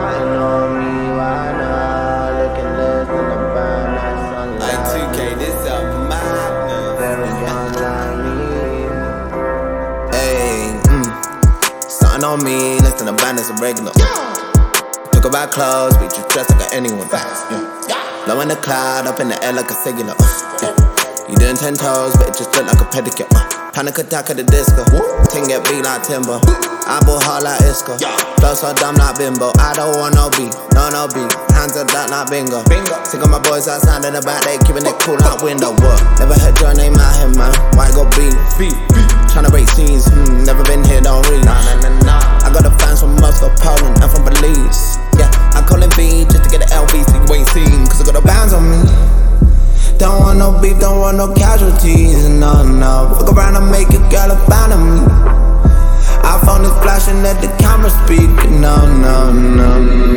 Plotting on me, why not? Looking less than the band, that's sunlight. Like 2K, this a madness. Very young like me. Hey, something on me, less than a band, that's a regular. Talk about clothes, we just dress like anyone. Low in the cloud, up in the air like a singular. You doing 10 toes, but it just look like a pedicure. Panic attack at the disco. Ting get beat like timber. I ball hard like Isco. Flow so dumb like bimbo. I don't want no beat, no beat. Hands up that like bingo. Sick of my boys outside in the back, they keeping it cool like window. What? Never heard your name out here, man. Why go beat? Tryna break scenes, never been here, don't read. I got the fans from Moscow, Poland, and from Belize. Yeah, I call it V just to get the LV so you ain't seen. Cause I got the bands on me. Don't want no beef, don't want no casualties, no. Fuck around and make a girl a fan of me. iPhone is flashing at the camera speaking, no.